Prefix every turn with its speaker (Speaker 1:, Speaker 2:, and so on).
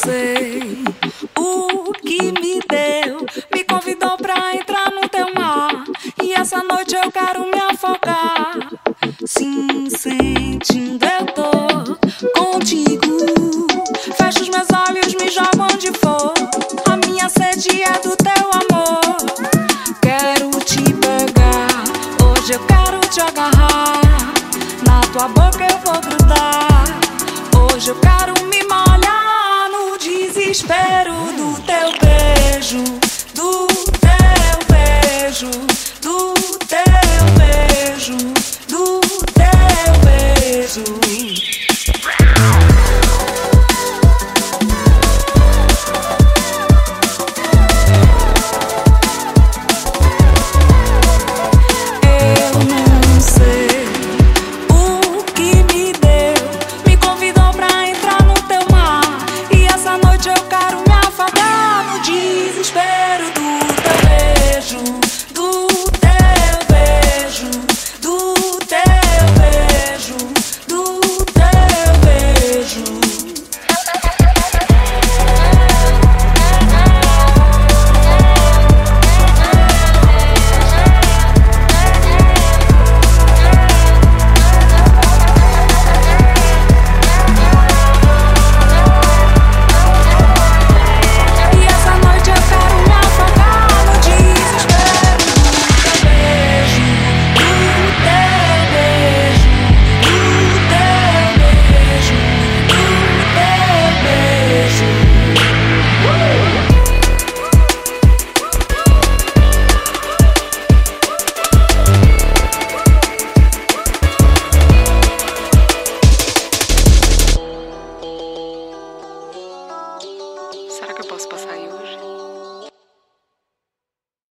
Speaker 1: sei o que me deu. Me convidou pra entrar no teu mar, e essa noite eu quero me afogar. Sim, sentindo eu tô contigo. Fecho os meus olhos, me jogo onde for. A minha sede é do teu amor. Quero te pegar, hoje eu quero te agarrar. Na tua boca eu vou grudar. Hoje eu quero me molhar no desespero do teu beijo, do teu beijo, do teu